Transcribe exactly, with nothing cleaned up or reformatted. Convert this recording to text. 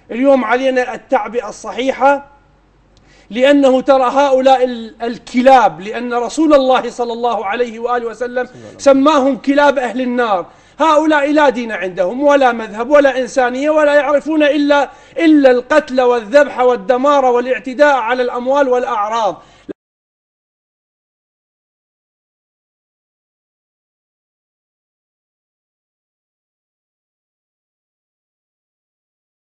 اليوم علينا التعبئة الصحيحة، لأنه ترى هؤلاء الكلاب، لأن رسول الله صلى الله عليه وآله وسلم سماهم كلاب أهل النار. هؤلاء لا دين عندهم ولا مذهب ولا إنسانية، ولا يعرفون إلا إلا القتل والذبح والدمار والاعتداء على الأموال والأعراض.